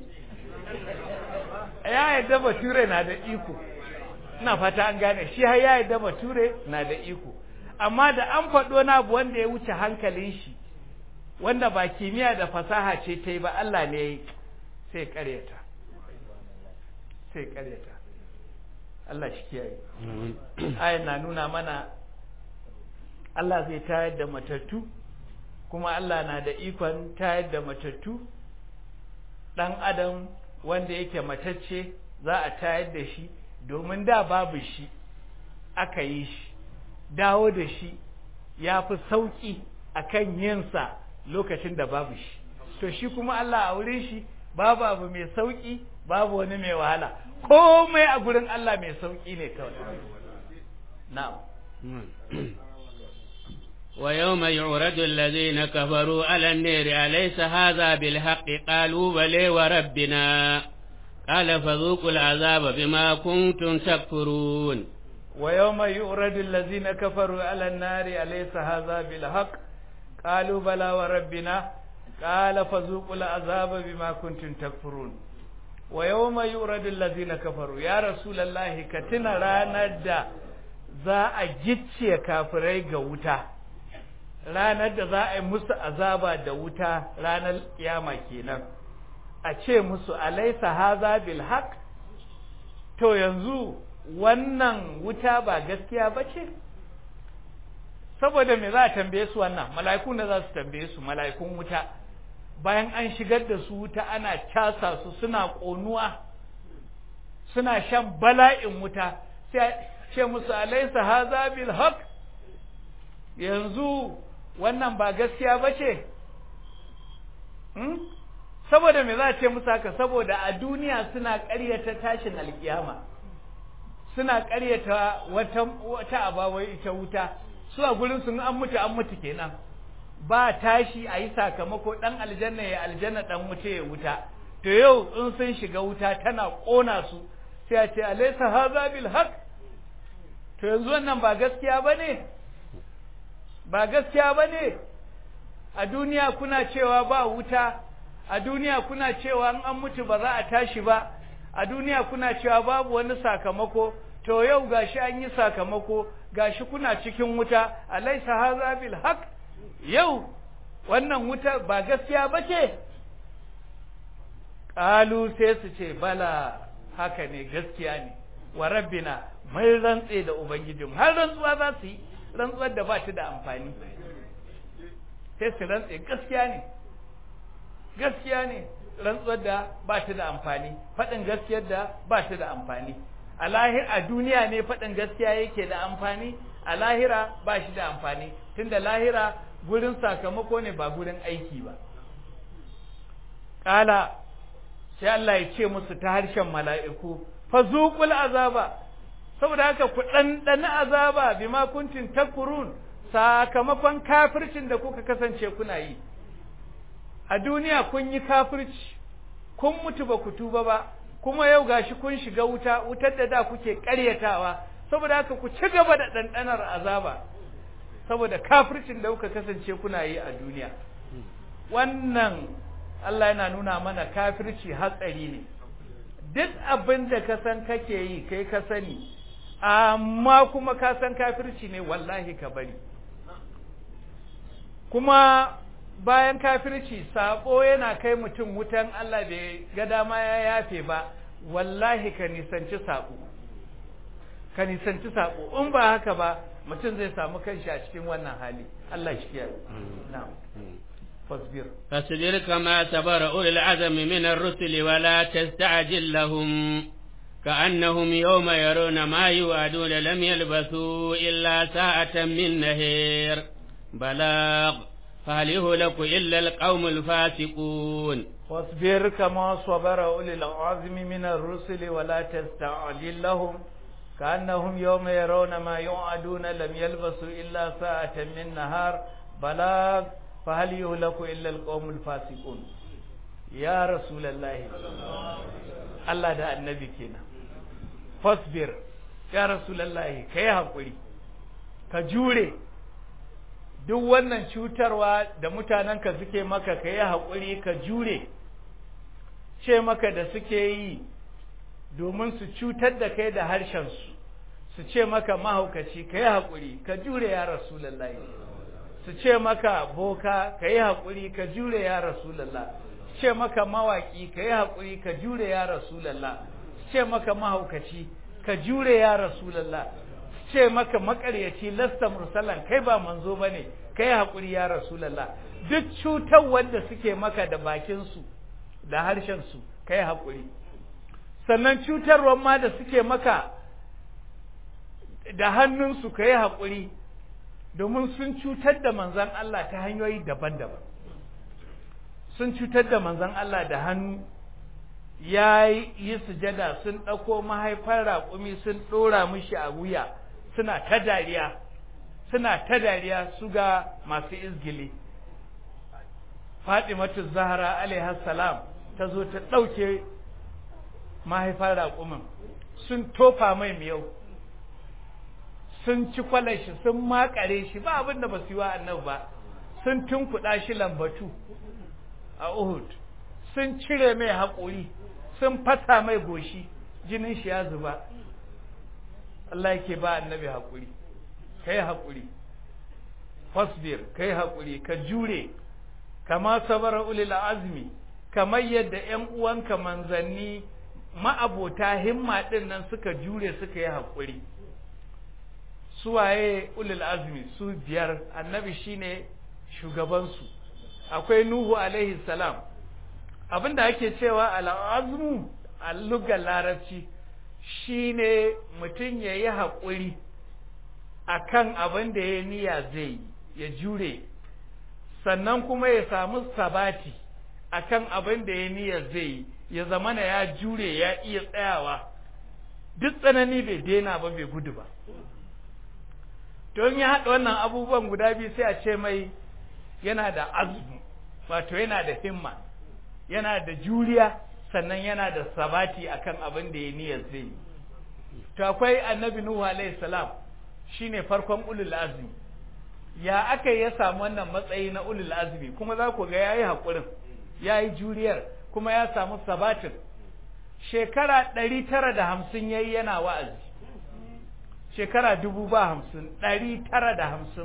Ya yadda bature na da iko, ina fata an gane shi, har ya yadda bature na da iko, amma da an faɗo na abu wanda ya wuce hankalin shi, wanda ba kimiyya da fasaha ce ta yi ba, Allah ne ya yi, sai ƙaryata, sai ƙaryata. Allah shi kiyaye. Ayan na nuna mana Allah zai tayar da matattu, kuma Allah na da ikon tayar da matattu. Ɗan adam wanda yake matacce za a tayar da shi, domin da babu shi aka yi shi, dawo da shi ya fi sauƙi a kan yinsa lokacin da babu shi. To shi kuma Allah a wurin shi babu abu mai sauƙi, babu wani mai wahala, komai a gurin Allah mai sauƙi ne kawai. Na'am. ويوم يعرض الذين كفروا على النار أليس هذا بالحق قالوا بلى وربنا قال فذوقوا العذاب بما كنتم تكفرون. ويوم يعرض الذين كفروا على النار أليس هذا بالحق قالوا بلى وربنا قال فذوقوا العذاب بما كنتم تكفرون. ويوم يعرض الذين كفروا يا رسول الله كتنا ranar da za a gicciye kafirai ga wuta, ranar da za a yi musu azaba da wuta ranar kiyama kenan, a ce musu alaysa haza bil haqq, to yanzu wannan wuta ba gaskiya bace? Saboda me za a tambaye su wannan? Mala'iku ne za su tambaye su, mala'ikun wuta, bayan an shigar da su wuta ana casa su, suna ƙonuwa, suna shan bala'in wuta, sai ce musu alaysa haza bil haqq, yanzu wannan ba gaskiya ba ce? Saboda me za a ce musu haka? Saboda a duniya suna ƙaryata tashin alƙiyama, suna ƙaryata wata abawai ita wuta, su a gurin sun an mutu kenan, ba tashi a yi sakamako, ɗan aljanna ya aljanna, ɗan wuta ya wuta. To yau in sun shiga wuta tana ƙona su, sai a ce alaysa haza bil haqq, to yanzu wannan ba gaskiya ba ne? Ba gaskiya ba ne? A duniya kuna cewa ba wuta, a duniya kuna cewa an mutu ba za a tashi ba, a duniya kuna cewa babu wani sakamako, to yau gashi an yi sakamako, gashi kuna cikin wuta, alaysa hadha bil haqq, yau wannan wuta ba gaskiya bace? Qalu sai su ce bala, haka ne, gaskiya ne, wa rabbina, mai rantse da ubangijinmu. Har rantsuwa za su yi, rantsuwar da ba ta da amfani, sai su rantse gaskiya ne, gaskiya ne, rantsuwar da ba ta da amfani, faɗin gaskiyar da ba ta da amfani. A duniya ne faɗin gaskiya yake da amfani, a lahira ba shi da amfani, tunda lahira gurin sakamako ne ba gurin aiki ba. Ƙala, sai Allah ya ce musu ta harshen mala'iku, fa zuqul azaba, saboda haka ku ɗanɗana azaba bima kuntum takfurun, sakamakon kafircin da kuka kasance kuna yi. A duniya kun yi kafirci, kun mutu ba ku tuba ba, kuma yau gashi kun shiga wuta, wutar da kuke ƙaryatawa, saboda haka ku ci gaba da ɗanɗanar azaba, saboda kafircin da kuka kasance kuna yi a duniya. Wannan Allah yana nuna mana kafirci hatsari ne. Duk abin da ka san kake yi kai ka sani, amma kuma ka san kafirci ne, wallahi ka bari. Kuma bayan kafirci, sabo yana kai mutum wutan, Allah bai ga dama ya yafe ba, wallahi ka nisanci sabo, ka nisanci sabo. In ba haka ba, mutum zai samu kanshi a cikin wannan hali. Allah shi kiyaye. Na'am. فاصبر كما صبر أولي العزم من الرسل ولا تستعجل لهم كأنهم يوم يرون ما يوعدون لم يلبثوا إلا ساعة من نهار بلاغ فهل يهلك إلا القوم الفاسقون. واصبر كما صبر أولي العزم من الرسل ولا تستعجل لهم كأنهم يوم يرون ما يوعدون لم يلبثوا إلا ساعة من نهار بلاغ فهل يهلك إلا القوم الفاسقون. يا رسول الله الله ده النبي كنا فاصبر يا رسول الله kai hakuri ka jure duk wannan cutarwa da mutanenka suke maka, kai hakuri ka jure, ce maka da suke yi domin su cutar da kai da harshen su ce maka mahaukaci, kai hakuri ka jure ya rasulullahi. Su ce maka boka, ka yi haƙuri ka jure ya Rasulallah. Su ce maka mawaƙi, ka yi haƙuri ka jure ya Rasulallah. Su ce maka mahaukaci, ka jure ya Rasulallah. Su ce maka maƙaryaci, lasta mursalan, kai ba manzo ba ne, ka yi haƙuri ya Rasulallah. Duk cutar wanda suke maka da bakinsu da harshensu, ka yi haƙuri. Sannan cutarwar ma da suke maka da hannunsu, ka yi haƙuri. Domin sun cutar da manzan Allah ta hanyoyi daban-daban. Sun cutar da manzan Allah da hannu, ya yi sujada, sun ɗauko mahaifar raƙumi sun ɗora mishi a wuya, suna ta dariya su ga masu izgili. Fatimatu Zahra alaiha salam ta zo ta ɗauke mahaifar raƙumin, sun tofa mai miyau, sun ci kwalashi, sun makare shi, ba abin da ba su yi wa annabi ba, sun tunkuɗa shi lambatu a Uhud, sun cire mai haƙuri, sun fasa mai goshi, jinin shi ya zuba. Allah yake ba annabi haƙuri, kai haƙuri, fasbir, kai haƙuri, ka jure, kama sabara ulil azmi, kamar yadda ƴan uwanka manzanni ma'abota himma ɗin nan suka jure suka yi haƙuri. Suwaye ulul azmi? Su biyar, annabi shine shugabansu. Akwai Nuhu alaihi salam. Abinda ake cewa al'azmu a lugar larabci shine mutum ya yi haƙuri akan abin da ya niyya zai ya jure, sannan kuma ya samu sabati akan abin da ya niyya zai ya zamana ya jure, ya iya tsayawa, duk tsanani bai daina ba, bai gudu ba. Don ya haɗa wannan abubuwan guda biyu sai a ce mai yana da azmu, wato yana da himma, yana da juriya, sannan yana da sabati akan abin da ya niyyar zai yi. To akwai annabi Nuhu alaihi salam, shine farkon ulul azmi. Ya aka ya samu wannan matsayi na ulul azmi, kuma za ku ga yayi hakurin, yayi juriyar, kuma ya samu sabatin. Shekara 950 yayi yana wa'azi. shekara 950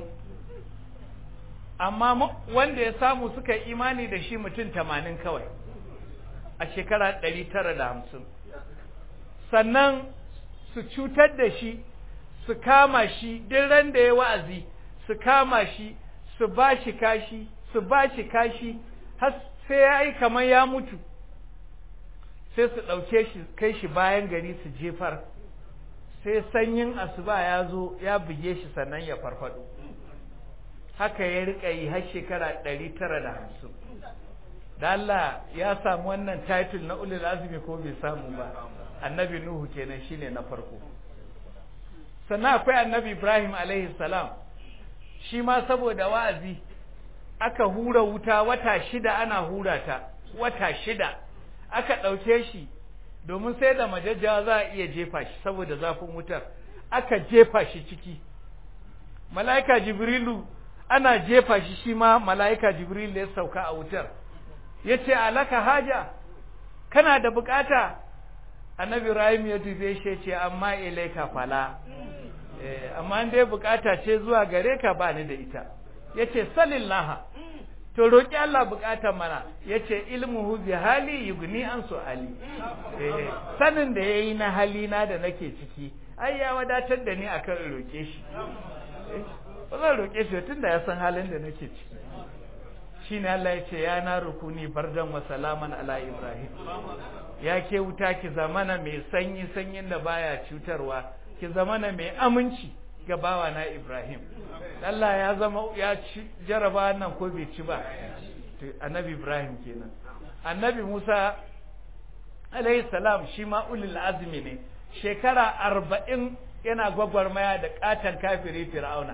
amma wanda ya samu suka yi imani da shi mutum 80 kawai a shekara 950 sannan su cutar da shi su kama shi duk ran da ya wa'azi su kama shi su ba shi kashi har sai ya yi kamar ya mutu sai su ɗauke shi kai shi bayan gari su jefar sai sanyin asuba ya zo ya buge shi sannan ya farfado haka ya rika yi har shekara 950 da Allah ya samu wannan title na ulul azmi ko bai samu ba annabi nuhu kenan shine na farko sannan akwai annabi ibrahim alaihi salam shi ma saboda wa'azi aka hura wuta wata 6 ana hura ta wata 6 aka ɗauke shi domin sai da majajjawa za a iya jefa shi saboda zafin wutar aka jefa shi ciki mala'ika jibrilu ana jefa shi shi ma mala'ika jibrilu ya sauka a wutar ya ce alaka haja kana da bukata annabi Ibrahim ya dube shi ya ce amma ilaika fala amma dai bukata ce zuwa gare ka ba ni da ita ya ce salillaha to roƙi Allah buƙatar mana yace ilmuhu bi hali yugni an su'ali sanin da yayi na halina da nake ciki ai ya wadatar da ni akan roƙe shi ba zan roƙe shi tunda ya san halin da nake ciki shine Allah yace ya na rukuni bardan wa salaman ala Ibrahim ya ke wuta ki zamana mai sanyi sanyin da baya cutarwa ki zamana mai aminci ga bawa na Ibrahim Allah ya zama ya ci jaraba nan ko bai ci ba to annabi Ibrahim kenan annabi Musa alayhi salam shi ma ulul azmi ne shekara 40 yana gwagwarmaya da katan kafiri Fir'auna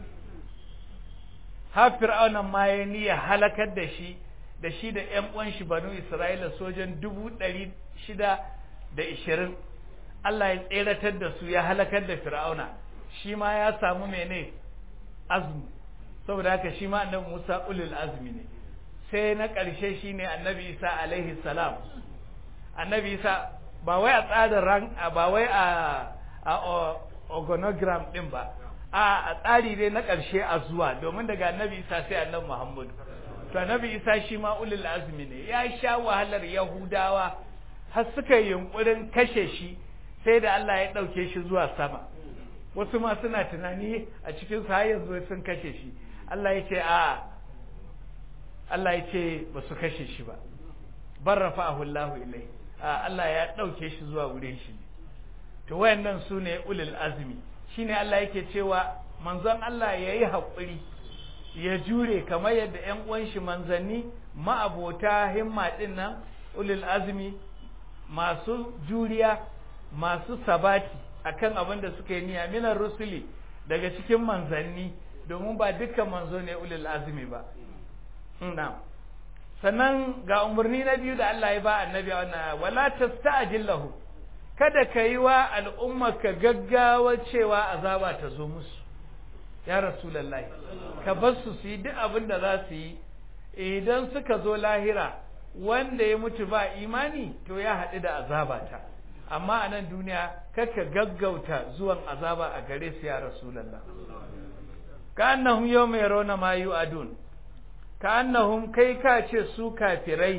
har Fir'auna ma ya niyya halakar da shi da ƴan uwan shi banu Isra'ila sojan 620 Allah ya tseratar da su ya halakar da Fir'auna shi ma ya samu mene azmi saboda haka shi ma annabi Musa ulul azmi ne sai na ƙarshe shine annabi Isa alaihi salam annabi Isa ba wai a tsarin ran ba wai a organogram din ba a tsari dai na ƙarshe a zuwa domin daga annabi Isa sai annabi Muhammad to annabi Isa shi ma ulul azmi ne ya sha wahalar Yahudawa har suka yi yunkurin kashe shi sai da Allah ya ɗauke shi zuwa sama wasu ma suna tunani a cikin sa yanzu sun kashe shi Allah ya ce Allah ya ce ba su kashe shi ba bar rafa'ahu Allah ilai Allah ya ɗauke shi zuwa wurin shi to wayannan sune ulul azmi shine Allah yake cewa manzon Allah yayi hakuri ya jure kamar yadda ƴan uwan shi manzanni ma'abota himma din nan ulul azmi masu juriya masu sabati akan abin da suka yi niyya minar rusuli daga cikin manzanni domin ba dukkan manzo ne ulul azmi ba na'am sannan ga umarni na biyu da Allah ya ba annabi wannan wala tasta'jil lahu kada ka yi wa al'umma ka gaggawa cewa azaba ta zo musu ya rasulullahi ka bar su yi duk abin da za su yi idan suka zo lahira wanda ya mutu ba imani to ya haɗu da azaba ta amma a nan duniya kaka gaggauta zuwan azaba a gare su ya rasulullah ka annahum yawma yarawna ma yu'adun ka annahum kai ka ce su kafirai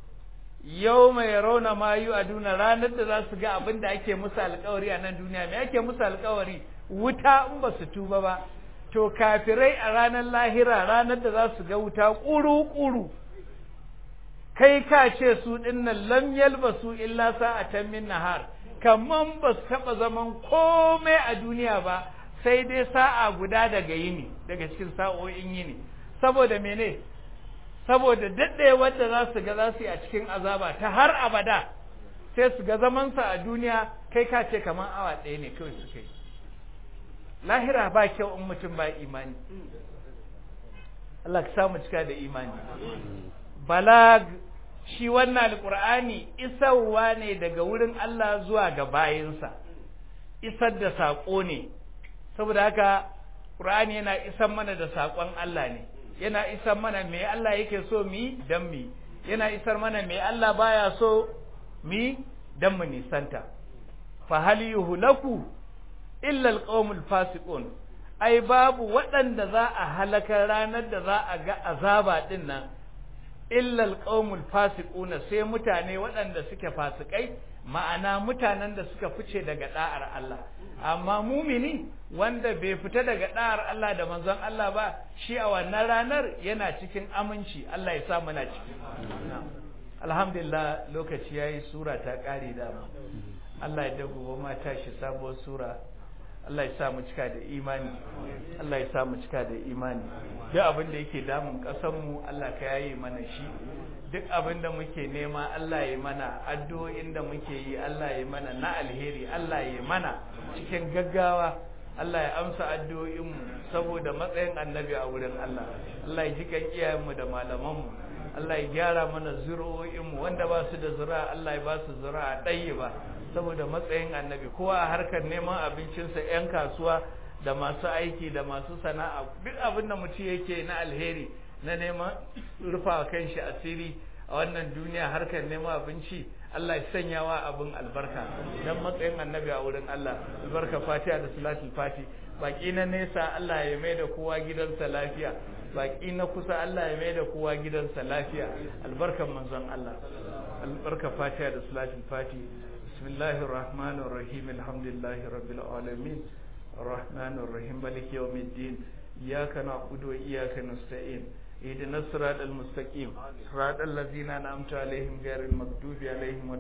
yawma yarawna ma yu'aduna ranar da za su ga abin da ake musu alƙawari a nan duniya me ake musu alƙawari wuta in ba su tuba ba to kafirai a ranar lahira ranar da za su ga wuta ƙuru-ƙuru kai ka ce su dinnan lam yalbasu illa sa'atan min nahar kaman ba su taba zaman komai a duniya ba sai dai sa'a guda daga yini daga cikin sa'o'in yini saboda mene saboda daddaye wanda za su ga za su yi a cikin azaba ta har abada sai su ga zaman sa a duniya kai ka ce kaman awa ɗaya ne kawai suka yi lahira ba kyau in mutum ba imani Allah ka samu cika da imani balag shi wannan alqur'ani isarwa ne daga wurin Allah zuwa ga bayinsa isar da sako ne saboda haka qur'ani yana isar mana da sakon Allah ne yana isar mana me Allah yake so mi dan mi yana isar mana me Allah baya so mi dan mu nisanta fa hal yuhlaku illa alqawmul fasiqun ai babu waɗanda za a halakar ranar da za a ga azaba din nan illa alqawmul fasiquna sai mutane waɗanda suke fasikai ma'ana mutanen da suka fice daga da'ar Allah amma mumini wanda bai fita daga da'ar Allah da manzon Allah ba shi a wannan ranar yana cikin aminci Allah ya sa muna ciki alhamdulillah lokaci yayi sura ta kare da Allah ya dago ma tashi sabuwar sura Allah ya sa mu cika da imani Allah ya sa mu cika da imani duk abin da yake damun kasar mu Allah ka yaye mana shi duk abin da muke nema Allah ya mana addu'o'in da muke yi Allah ya mana na alheri Allah ya mana cikin gaggawa Allah ya amsa addu'o'in mu saboda matsayin annabi a wurin Allah Allah ya ji kan iyayen mu da malaman mu Allah ya gyara mana zuri'o'in mu wanda ba su da zuri'a Allah ya ba su zuri'a ɗayyiba saboda matsayin annabi kowa a harkar neman abincinsa 'yan kasuwa da masu aiki da masu sana'a duk abin da mutum yake na alheri na neman rufawa kanshi asiri a wannan duniya harkar neman abinci Allah ya sanya wa abin albarka dan matsayin annabi a wurin Allah albarka fatiha da salatul fati baki na nesa Allah ya mai da kowa gidansa lafiya baki na kusa Allah ya mai da kowa gidansa lafiya albarkan manzon Allah albarka fatiha da salatul fati bismillahir rahmanir rahim alhamdulillahi rabbil alamin arrahmanir rahim maliki yawmiddin iyyaka na'budu wa iyyaka nasta'in ihdinas siratal mustaqim siratal ladzina an'amta alaihim ghairil maghdubi alaihim